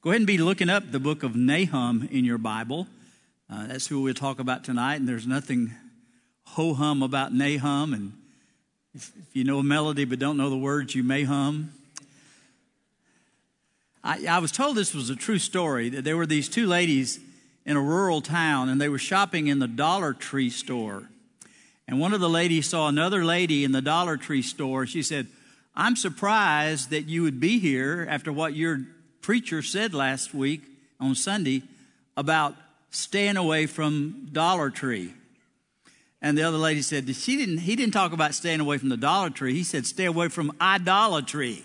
Go ahead and be looking up the book of Nahum in your Bible. That's who we'll talk about tonight, and there's nothing ho-hum about Nahum. And if you know a melody but don't know the words, you may hum. I was told this was a true story, that there were these two ladies in a rural town, and they were shopping in the Dollar Tree store. And one of the ladies saw another lady in the Dollar Tree store. She said, "I'm surprised that you would be here after what your preacher said last week on Sunday about staying away from Dollar Tree." And the other lady said, he didn't talk about staying away from the Dollar Tree. He said, stay away from idolatry.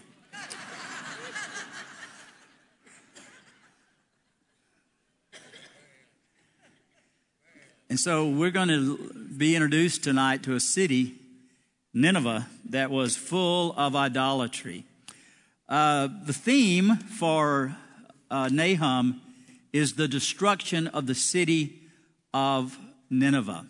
And so we're going to be introduced tonight to a city, Nineveh, that was full of idolatry. The theme for Nahum is the destruction of the city of Nineveh.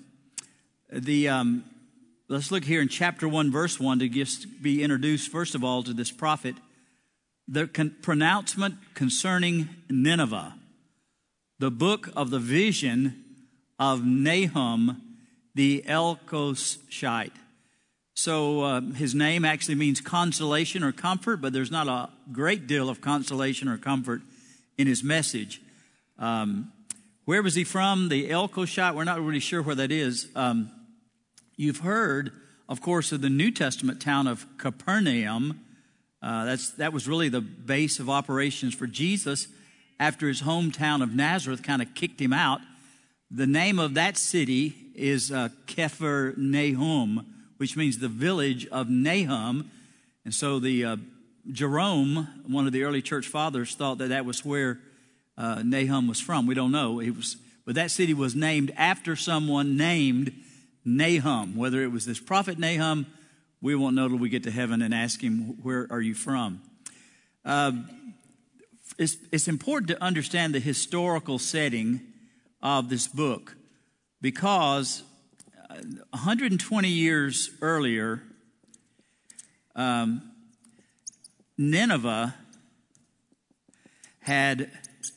Let's look here in chapter 1, verse 1 to just be introduced, first of all, to this prophet. The pronouncement concerning Nineveh, the book of the vision of Nahum the Elkoshite. So his name actually means consolation or comfort, but there's not a great deal of consolation or comfort in his message. Where was he from? The Elkoshite, we're not really sure where that is. You've heard, of course, of the New Testament town of Capernaum. That was really the base of operations for Jesus after his hometown of Nazareth kind of kicked him out. The name of that city is Capernaum, which means the village of Nahum. And so Jerome, one of the early church fathers, thought that was where Nahum was from. We don't know. But that city was named after someone named Nahum. Whether it was this prophet Nahum, we won't know till we get to heaven and ask him, where are you from? It's important to understand the historical setting of this book, because 120 years earlier, Nineveh had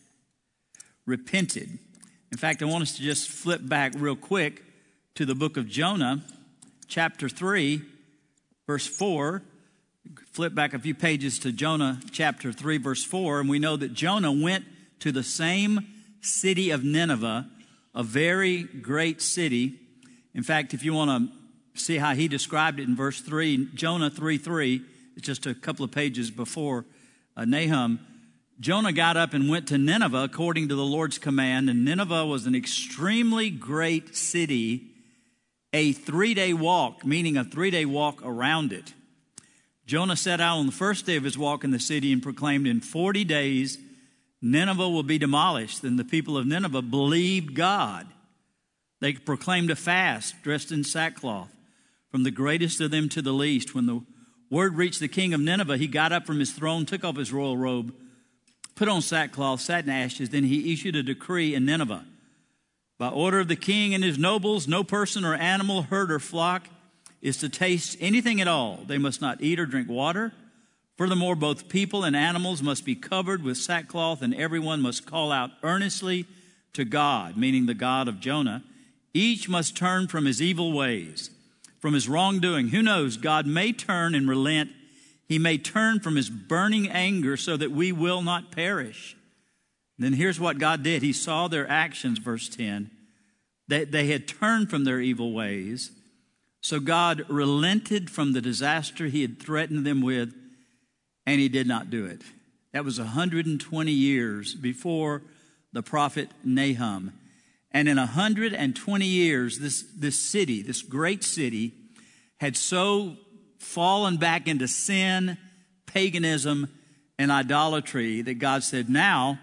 repented. In fact, I want us to just flip back real quick to the book of Jonah, chapter 3, verse 4. Flip back a few pages to Jonah, chapter 3, verse 4, and we know that Jonah went to the same city of Nineveh, a very great city. In fact, if you want to see how he described it in verse 3, Jonah 3:3, it's just a couple of pages before Nahum. Jonah got up and went to Nineveh according to the Lord's command, and Nineveh was an extremely great city, a 3-day walk, meaning a 3-day walk around it. Jonah set out on the first day of his walk in the city and proclaimed, in 40 days Nineveh will be demolished. And the people of Nineveh believed God. They proclaimed a fast, dressed in sackcloth, from the greatest of them to the least. When the word reached the king of Nineveh, he got up from his throne, took off his royal robe, put on sackcloth, sat in ashes. Then he issued a decree in Nineveh. By order of the king and his nobles, no person or animal, herd or flock is to taste anything at all. They must not eat or drink water. Furthermore, both people and animals must be covered with sackcloth, and everyone must call out earnestly to God, meaning the God of Jonah. Each must turn from his evil ways, from his wrongdoing. Who knows? God may turn and relent. He may turn from his burning anger so that we will not perish. And then here's what God did. He saw their actions, verse 10. They had turned from their evil ways. So God relented from the disaster he had threatened them with, and he did not do it. That was 120 years before the prophet Nahum. And in 120 years, this city, this great city, had so fallen back into sin, paganism, and idolatry that God said, now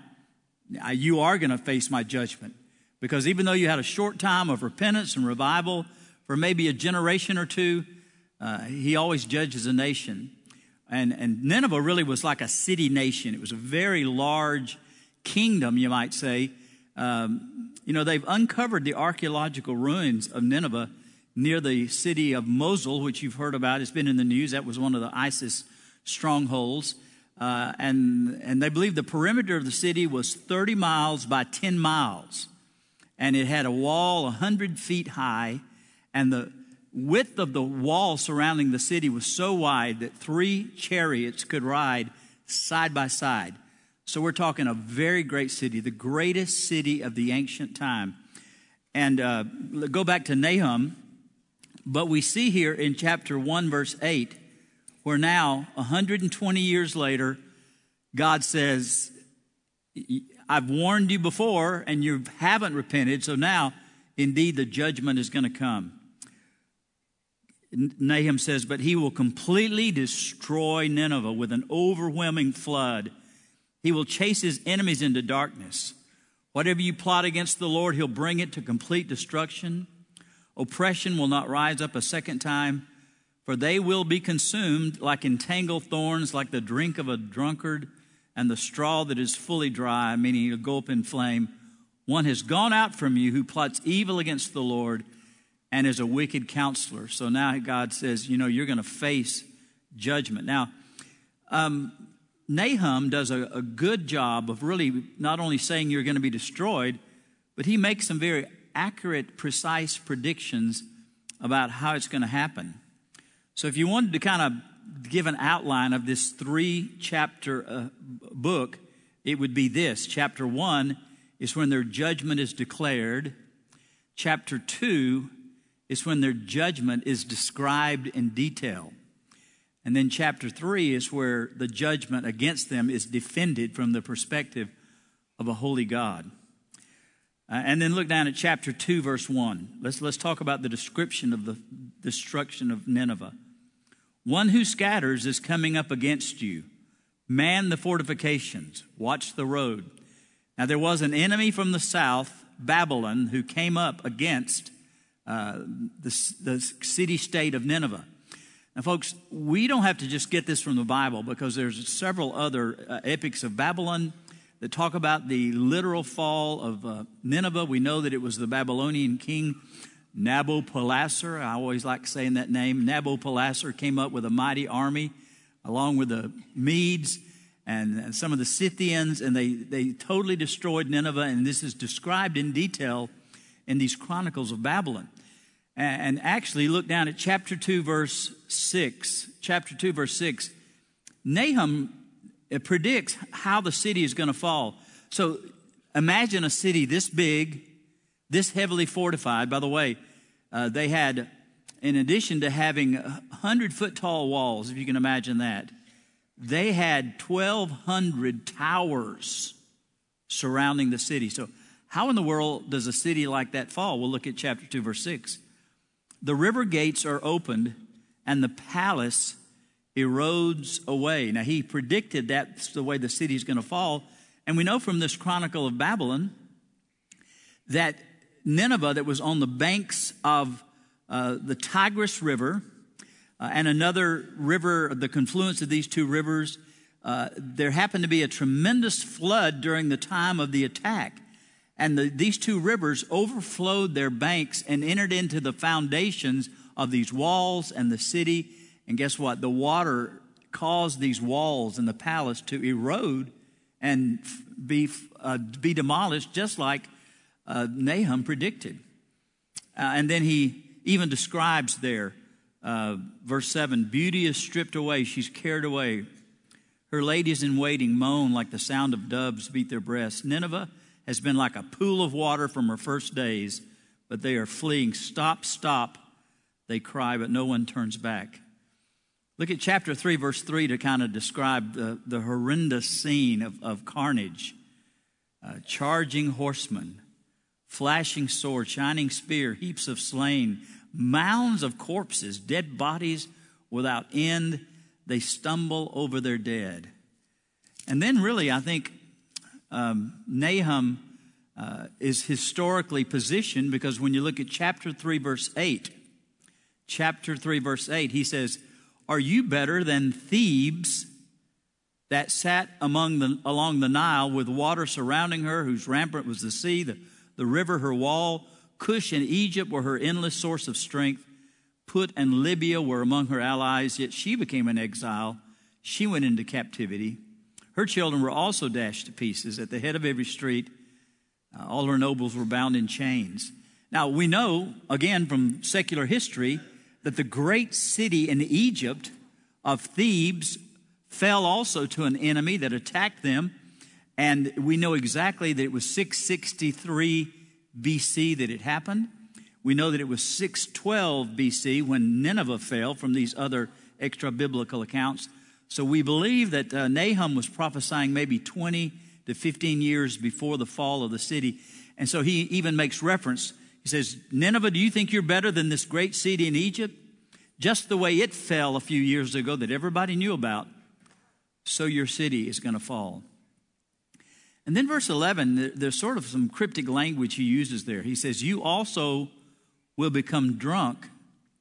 you are going to face my judgment. Because even though you had a short time of repentance and revival for maybe a generation or two, he always judges a nation. And Nineveh really was like a city nation. It was a very large kingdom, you might say. They've uncovered the archaeological ruins of Nineveh near the city of Mosul, which you've heard about. It's been in the news. That was one of the ISIS strongholds. and they believe the perimeter of the city was 30 miles by 10 miles. And it had a wall 100 feet high, and the width of the wall surrounding the city was so wide that 3 chariots could ride side by side. So we're talking a very great city, the greatest city of the ancient time. And go back to Nahum, but we see here in chapter 1, verse 8, where now, 120 years later, God says, I've warned you before, and you haven't repented, so now, indeed, the judgment is going to come. Nahum says, but he will completely destroy Nineveh with an overwhelming flood. He will chase his enemies into darkness. Whatever you plot against the Lord, he'll bring it to complete destruction. Oppression will not rise up a second time, for they will be consumed like entangled thorns, like the drink of a drunkard, and the straw that is fully dry, meaning a go up in flame. One has gone out from you who plots evil against the Lord and is a wicked counselor. So now God says, you're going to face judgment. Now, Nahum does a good job of really not only saying you're going to be destroyed, but he makes some very accurate, precise predictions about how it's going to happen. So if you wanted to kind of give an outline of this 3-chapter book, it would be this. Chapter 1 is when their judgment is declared. Chapter 2 is when their judgment is described in detail. And then chapter 3 is where the judgment against them is defended from the perspective of a holy God. And then look down at chapter 2, verse 1. Let's talk about the description of the destruction of Nineveh. One who scatters is coming up against you. Man the fortifications. Watch the road. Now there was an enemy from the south, Babylon, who came up against the city-state of Nineveh. Now, folks, we don't have to just get this from the Bible, because there's several other epics of Babylon that talk about the literal fall of Nineveh. We know that it was the Babylonian king Nabopolassar. I always like saying that name. Nabopolassar came up with a mighty army along with the Medes and some of the Scythians, and they totally destroyed Nineveh, and this is described in detail in these Chronicles of Babylon. And actually, look down at chapter 2, verse 6. Chapter 2, verse 6. Nahum predicts how the city is going to fall. So imagine a city this big, this heavily fortified. By the way, they had, in addition to having 100-foot tall walls, if you can imagine that, they had 1,200 towers surrounding the city. So how in the world does a city like that fall? We'll look at chapter 2, verse 6. The river gates are opened, and the palace erodes away. Now, he predicted that's the way the city is going to fall. And we know from this Chronicle of Babylon that Nineveh, that was on the banks of the Tigris River and another river, the confluence of these two rivers, there happened to be a tremendous flood during the time of the attack. And these two rivers overflowed their banks and entered into the foundations of these walls and the city. And guess what? The water caused these walls and the palace to erode and be demolished, just like Nahum predicted. And then he even describes there, verse 7, beauty is stripped away, she's carried away. Her ladies in waiting moan like the sound of doves beat their breasts. Nineveh has been like a pool of water from her first days, but they are fleeing. Stop, stop, they cry, but no one turns back. Look at chapter 3, verse 3 to kind of describe the horrendous scene of carnage. Charging horsemen, flashing sword, shining spear, heaps of slain, mounds of corpses, dead bodies without end. They stumble over their dead. And then really, I think Nahum is historically positioned, because when you look at chapter 3, verse 8, he says, are you better than Thebes that sat along the Nile with water surrounding her, whose rampart was the sea, the river her wall? Cush and Egypt were her endless source of strength. Put and Libya were among her allies, yet she became an exile. She went into captivity. Her children were also dashed to pieces. At the head of every street, all her nobles were bound in chains. Now, we know, again, from secular history, that the great city in Egypt of Thebes fell also to an enemy that attacked them. And we know exactly that it was 663 BC that it happened. We know that it was 612 BC when Nineveh fell from these other extra-biblical accounts. So we believe that Nahum was prophesying maybe 20 to 15 years before the fall of the city. And so he even makes reference. He says, Nineveh, do you think you're better than this great city in Egypt? Just the way it fell a few years ago that everybody knew about, so your city is going to fall. And then verse 11, there's sort of some cryptic language he uses there. He says, you also will become drunk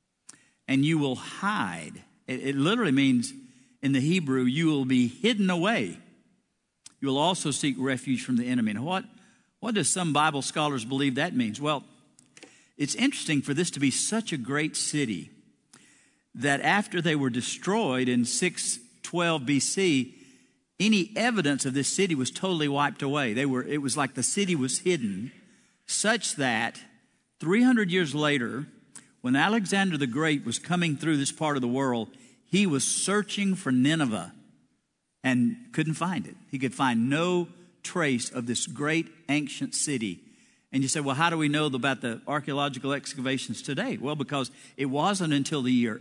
and you will hide. It literally means in the Hebrew, you will be hidden away. You will also seek refuge from the enemy. And what does some Bible scholars believe that means? Well, it's interesting for this to be such a great city that after they were destroyed in 612 BC, any evidence of this city was totally wiped away. It was like the city was hidden, such that 300 years later, when Alexander the Great was coming through this part of the world, he was searching for Nineveh and couldn't find it. He could find no trace of this great ancient city. And you say, well, how do we know about the archaeological excavations today? Well, because it wasn't until the year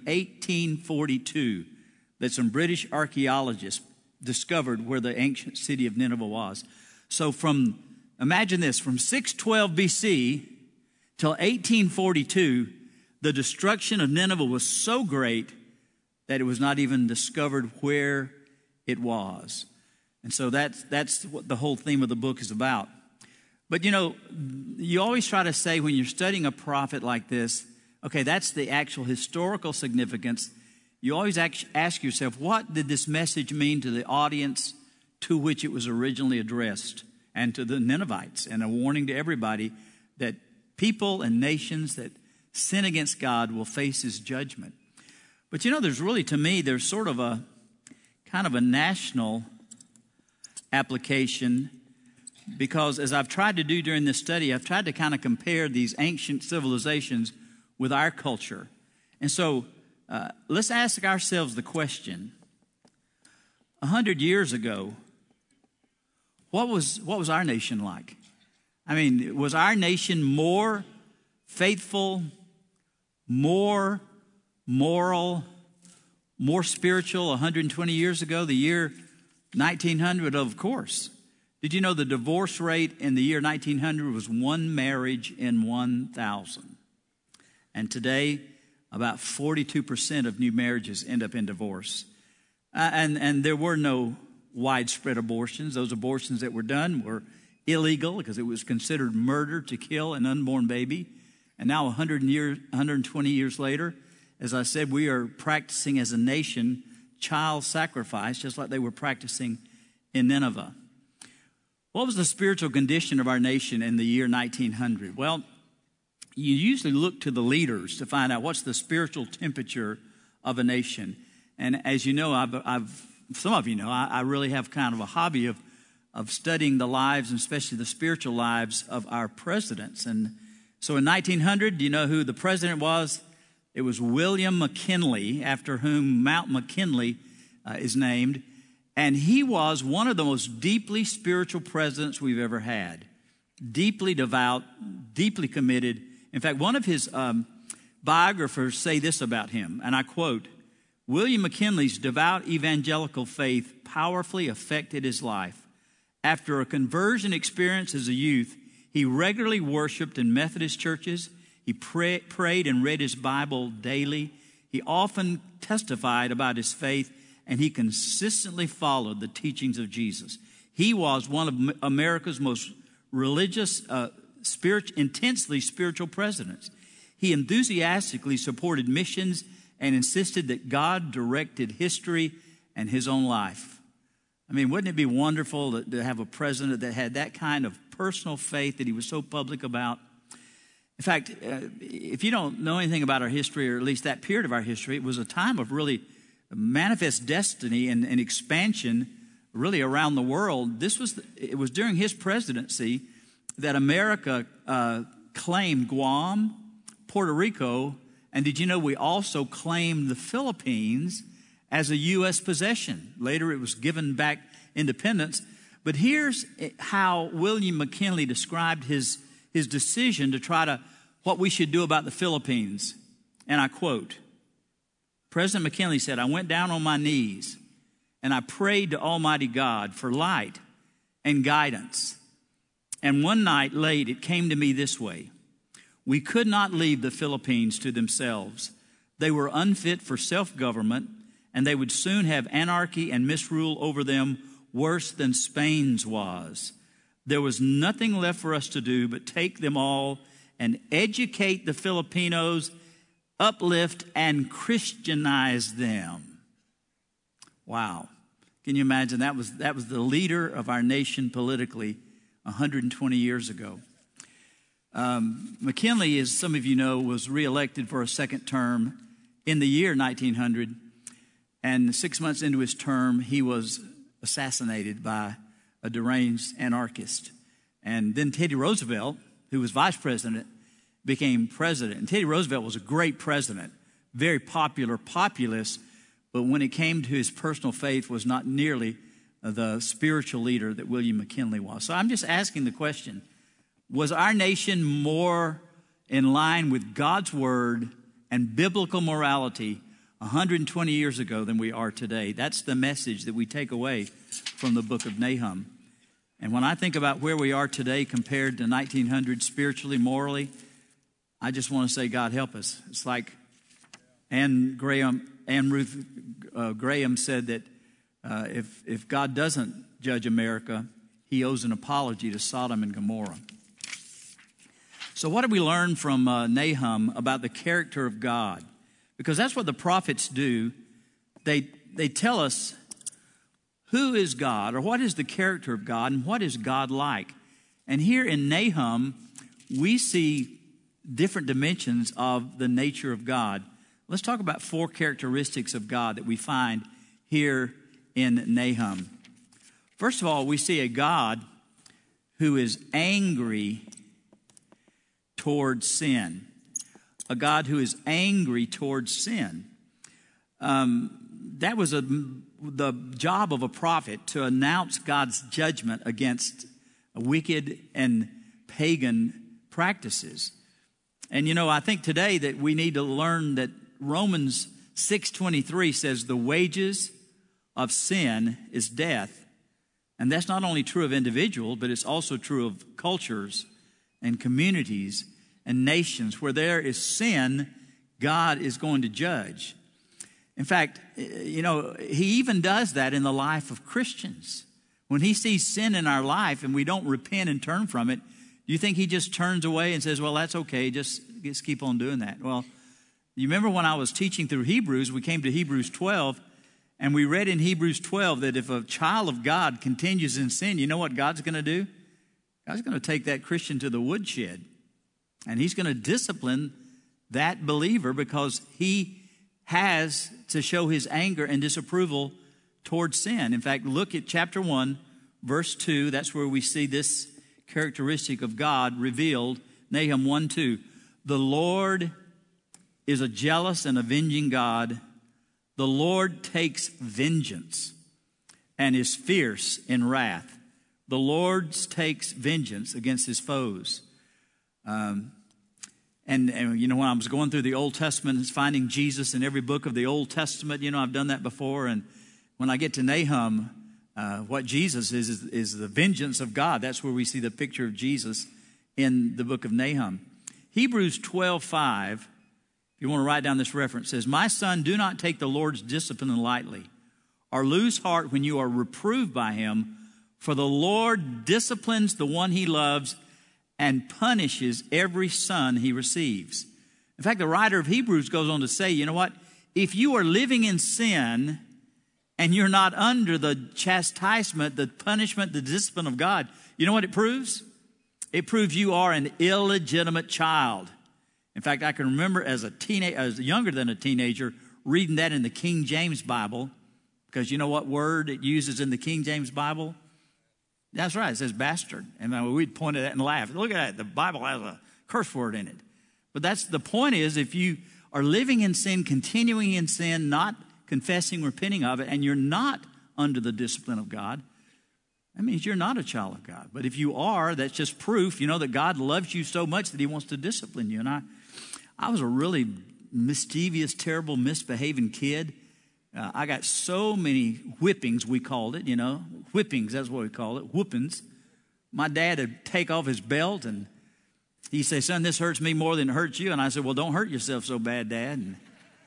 1842 that some British archaeologists discovered where the ancient city of Nineveh was. So imagine this, from 612 BC till 1842, the destruction of Nineveh was so great that it was not even discovered where it was. And so that's what the whole theme of the book is about. But you always try to say when you're studying a prophet like this, okay, that's the actual historical significance. You always ask yourself, what did this message mean to the audience to which it was originally addressed, and to the Ninevites, and a warning to everybody that people and nations that sin against God will face his judgment. But there's really, to me, there's sort of a kind of a national application, because as I've tried to do during this study, I've tried to kind of compare these ancient civilizations with our culture. And so let's ask ourselves the question, 100 years ago, what was our nation like? I mean, was our nation more faithful, more moral, more spiritual 120 years ago, the year 1900? Of course. Did you know the divorce rate in the year 1900 was 1 marriage in 1,000? And today, about 42% of new marriages end up in divorce. And there were no widespread abortions. Those abortions that were done were illegal because it was considered murder to kill an unborn baby. And now 120 years later, as I said, we are practicing as a nation child sacrifice, just like they were practicing in Nineveh. What was the spiritual condition of our nation in the year 1900? Well, you usually look to the leaders to find out what's the spiritual temperature of a nation. And as you know, some of you know, I really have kind of a hobby of studying the lives, and especially the spiritual lives of our presidents. And so in 1900, do you know who the president was? It was William McKinley, after whom Mount McKinley is named. And he was one of the most deeply spiritual presidents we've ever had. Deeply devout, deeply committed. In fact, one of his biographers say this about him, and I quote, William McKinley's devout evangelical faith powerfully affected his life. After a conversion experience as a youth, he regularly worshiped in Methodist churches. He prayed and read his Bible daily. He often testified about his faith, and he consistently followed the teachings of Jesus. He was one of America's most religious, intensely spiritual presidents. He enthusiastically supported missions and insisted that God directed history and his own life. I mean, wouldn't it be wonderful to have a president that had that kind of personal faith that he was so public about? In fact, if you don't know anything about our history, or at least that period of our history, it was a time of really manifest destiny and expansion really around the world. It was during his presidency that America claimed Guam, Puerto Rico, and did you know we also claimed the Philippines as a U.S. possession? Later it was given back independence. But here's how William McKinley described his decision to try to, what we should do about the Philippines. And I quote, President McKinley said, "I went down on my knees and I prayed to Almighty God for light and guidance. And one night late, it came to me this way. We could not leave the Philippines to themselves. They were unfit for self-government, and they would soon have anarchy and misrule over them worse than Spain's was. There was nothing left for us to do but take them all and educate the Filipinos, uplift and Christianize them." Wow. Can you imagine? That was the leader of our nation politically 120 years ago. McKinley, as some of you know, was reelected for a second term in the year 1900. And 6 months into his term, he was assassinated by a deranged anarchist. And then Teddy Roosevelt, who was vice president, became president. And Teddy Roosevelt was a great president, very popular, populist, but when it came to his personal faith was not nearly the spiritual leader that William McKinley was. So I'm just asking the question, was our nation more in line with God's word and biblical morality 120 years ago than we are today? That's the message that we take away from the book of Nahum. And when I think about where we are today compared to 1900 spiritually, morally, I just want to say, God help us. It's like Anne Ruth Graham said that if God doesn't judge America, he owes an apology to Sodom and Gomorrah. So what do we learn from Nahum about the character of God? Because that's what the prophets do. They tell us who is God, or what is the character of God, and what is God like. And here in Nahum, we see different dimensions of the nature of God. Let's talk about 4 characteristics of God that we find here in Nahum. First of all, we see a God who is angry towards sin. A God who is angry towards sin. That was the job of a prophet, to announce God's judgment against wicked and pagan practices. And I think today that we need to learn that Romans 6:23 says the wages of sin is death. And that's not only true of individuals, but it's also true of cultures and communities and nations. Where there is sin, God is going to judge. In fact, he even does that in the life of Christians. When he sees sin in our life and we don't repent and turn from it, do you think he just turns away and says, well, that's okay, just keep on doing that? Well, you remember when I was teaching through Hebrews, we came to Hebrews 12, and we read in Hebrews 12 that if a child of God continues in sin, you know what God's going to do? God's going to take that Christian to the woodshed, and he's going to discipline that believer because he has to show his anger and disapproval towards sin. In fact, look at chapter 1, verse 2. That's where we see this characteristic of God revealed. Nahum 1:2. The Lord is a jealous and avenging God. The Lord takes vengeance and is fierce in wrath. The Lord takes vengeance against his foes. And when I was going through the Old Testament, finding Jesus in every book of the Old Testament, I've done that before. And when I get to Nahum, what Jesus is the vengeance of God. That's where we see the picture of Jesus in the book of Nahum. Hebrews 12:5, if you want to write down this reference, says, "My son, do not take the Lord's discipline lightly, or lose heart when you are reproved by him. For the Lord disciplines the one he loves and punishes every son he receives." In fact, the writer of Hebrews goes on to say, you know what? If you are living in sin and you're not under the chastisement, the punishment, the discipline of God, you know what it proves? It proves you are an illegitimate child. In fact, I can remember as younger than a teenager, reading that in the King James Bible, Because you know what word it uses in the King James Bible? That's right. It says bastard. And we'd point at that and laugh. Look at that. The Bible has a curse word in it. But that's the point is, if you are living in sin, continuing in sin, not confessing, repenting of it, and you're not under the discipline of God, that means you're not a child of God. But if you are, that's just proof, that God loves you so much that he wants to discipline you. And I was a really mischievous, terrible, misbehaving kid. I got so many whippings, we called it, Whippings, that's what we call it, whoopings. My dad would take off his belt and he'd say, son, this hurts me more than it hurts you. And I said, well, don't hurt yourself so bad, Dad. And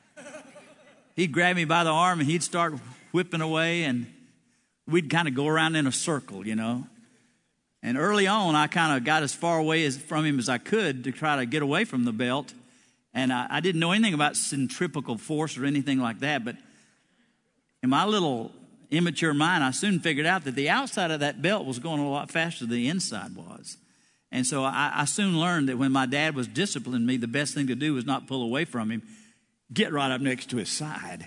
he'd grab me by the arm and he'd start whipping away, and we'd kind of go around in a circle, And early on, I kind of got as far away from him as I could to try to get away from the belt. And I didn't know anything about centrifugal force or anything like that, but in my little immature mind, I soon figured out that the outside of that belt was going a lot faster than the inside was. And so I soon learned that when my dad was disciplining me, the best thing to do was not pull away from him, get right up next to his side.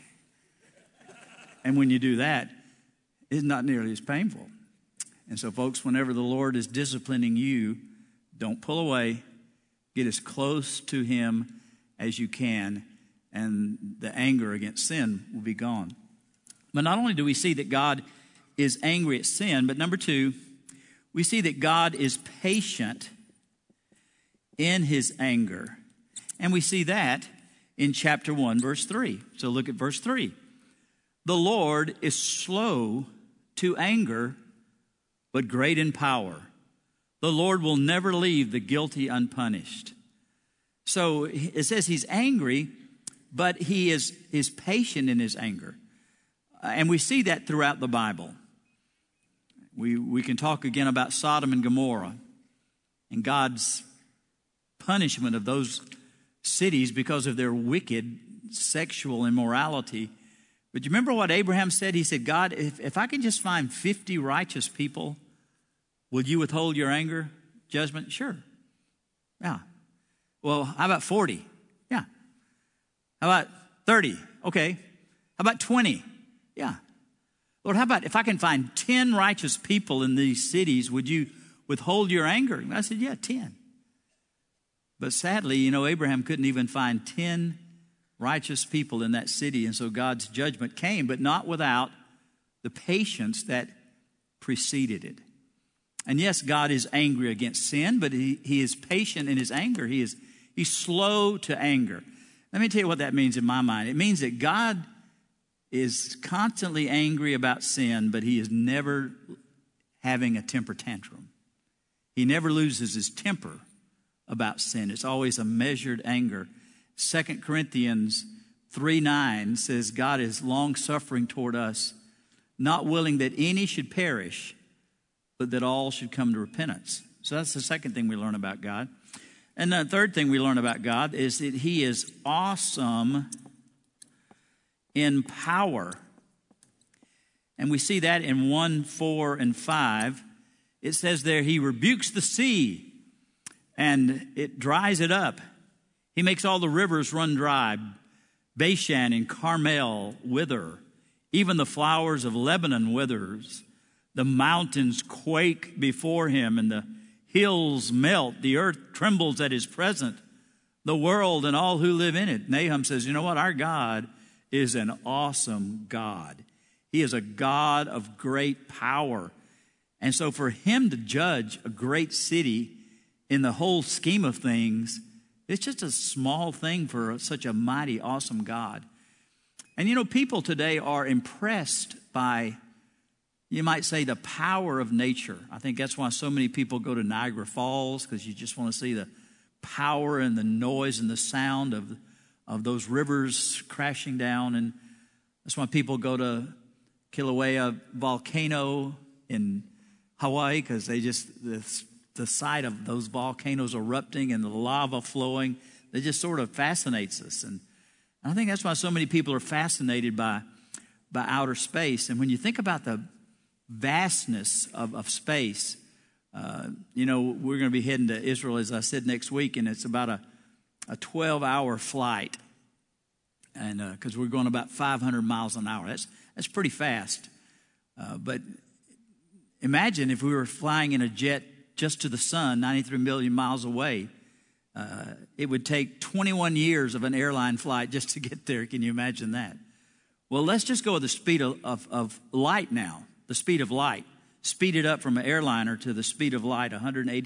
And when you do that, it's not nearly as painful. And so, folks, whenever the Lord is disciplining you, don't pull away. Get as close to him as you can, and the anger against sin will be gone. But not only do we see that God is angry at sin, but number two, we see that God is patient in his anger. And we see that in chapter 1, verse 3. So look at verse 3. The Lord is slow to anger, but great in power. The Lord will never leave the guilty unpunished. So it says he's angry, but he is patient in his anger. And we see that throughout the Bible. We can talk again about Sodom and Gomorrah and God's punishment of those cities because of their wicked sexual immorality. But you remember what Abraham said? He said, God, if I can just find 50 righteous people, will you withhold your anger, judgment? Sure. Yeah. Well, how about 40? Yeah. How about 30? Okay. How about 20? Yeah. Lord, how about if I can find 10 righteous people in these cities, would you withhold your anger? And I said, yeah, 10. But sadly, Abraham couldn't even find 10 righteous people in that city. And so God's judgment came, but not without the patience that preceded it. And yes, God is angry against sin, but he is patient in his anger. He's slow to anger. Let me tell you what that means in my mind. It means that God is constantly angry about sin, but he is never having a temper tantrum. He never loses his temper about sin. It's always a measured anger. 2 Corinthians 3:9 says God is long-suffering toward us, not willing that any should perish, but that all should come to repentance. So that's the second thing we learn about God. And the third thing we learn about God is that he is awesome in power. And we see that in 1, 4, and 5. It says there, he rebukes the sea and it dries it up. He makes all the rivers run dry. Bashan and Carmel wither. Even the flowers of Lebanon withers. The mountains quake before him and the hills melt. The earth trembles at his presence. The world and all who live in it. Nahum says, you know what? Our God is an awesome God. He is a God of great power. And so for him to judge a great city in the whole scheme of things, it's just a small thing for such a mighty, awesome God. And people today are impressed by, you might say, the power of nature. I think that's why so many people go to Niagara Falls, because you just want to see the power and the noise and the sound of those rivers crashing down. And that's why people go to Kilauea Volcano in Hawaii, because the sight of those volcanoes erupting and the lava flowing, that just sort of fascinates us. And I think that's why so many people are fascinated by outer space. And when you think about the vastness of space, we're going to be heading to Israel, as I said, next week, and it's about a 12-hour flight. and because we're going about 500 miles an hour. That's pretty fast. But imagine if we were flying in a jet just to the sun, 93 million miles away. It would take 21 years of an airline flight just to get there. Can you imagine that? Well, let's just go with the speed of light now, the speed of light. Speed it up from an airliner to the speed of light,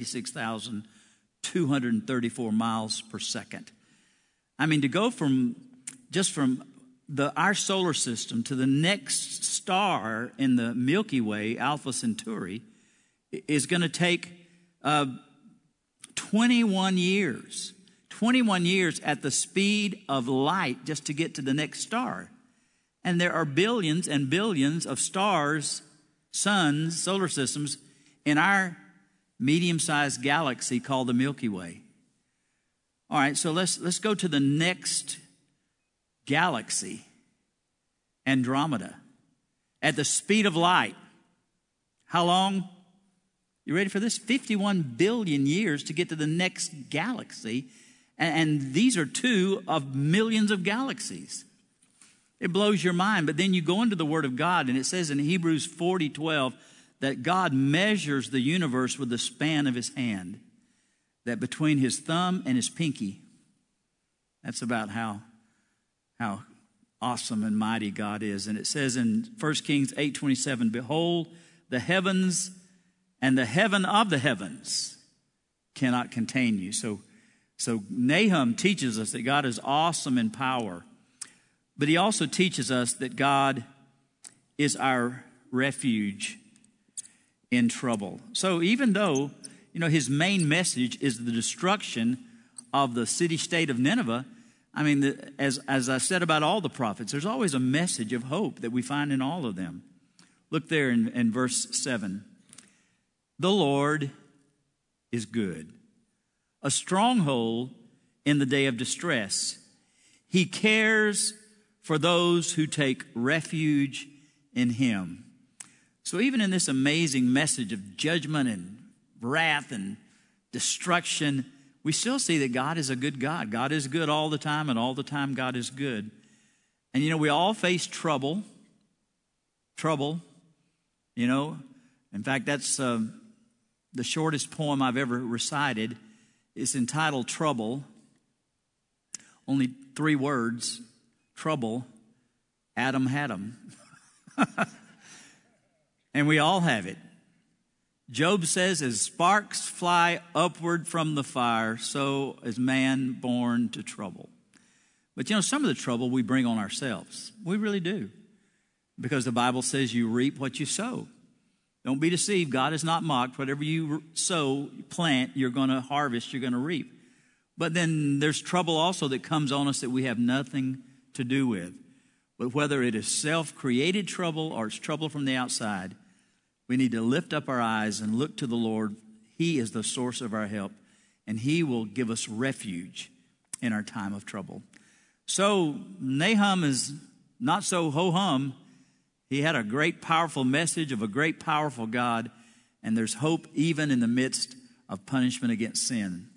186,234 miles per second. I mean, to go from our solar system to the next star in the Milky Way, Alpha Centauri, is going to take 21 years. 21 years at the speed of light just to get to the next star. And there are billions and billions of stars, suns, solar systems in our medium-sized galaxy called the Milky Way. All right, so let's go to the next galaxy, Andromeda, at the speed of light. How long? You ready for this? 51 billion years to get to the next galaxy. And these are two of millions of galaxies. It blows your mind. But then you go into the Word of God, and it says in Hebrews 40:12 that God measures the universe with the span of his hand, that between his thumb and his pinky. That's about how awesome and mighty God is. And it says in 1 Kings 8:27, behold, the heavens and the heaven of the heavens cannot contain you. So Nahum teaches us that God is awesome in power. But he also teaches us that God is our refuge in trouble. So even though, his main message is the destruction of the city-state of Nineveh, I mean, as I said about all the prophets, there's always a message of hope that we find in all of them. Look there in verse 7. The Lord is good, a stronghold in the day of distress. He cares for those who take refuge in him. So even in this amazing message of judgment and wrath and destruction, we still see that God is a good God. God is good all the time, and all the time God is good. And we all face trouble. In fact, that's the shortest poem I've ever recited. It's entitled Trouble. Only 3 words. Trouble. Adam had 'em. And we all have it. Job says, as sparks fly upward from the fire, so is man born to trouble. But some of the trouble we bring on ourselves. We really do. Because the Bible says you reap what you sow. Don't be deceived. God is not mocked. Whatever you sow, plant, you're going to harvest, you're going to reap. But then there's trouble also that comes on us that we have nothing to do with. But whether it is self-created trouble or it's trouble from the outside, we need to lift up our eyes and look to the Lord. He is the source of our help, and he will give us refuge in our time of trouble. So Nahum is not so ho-hum. He had a great, powerful message of a great, powerful God, and there's hope even in the midst of punishment against sin.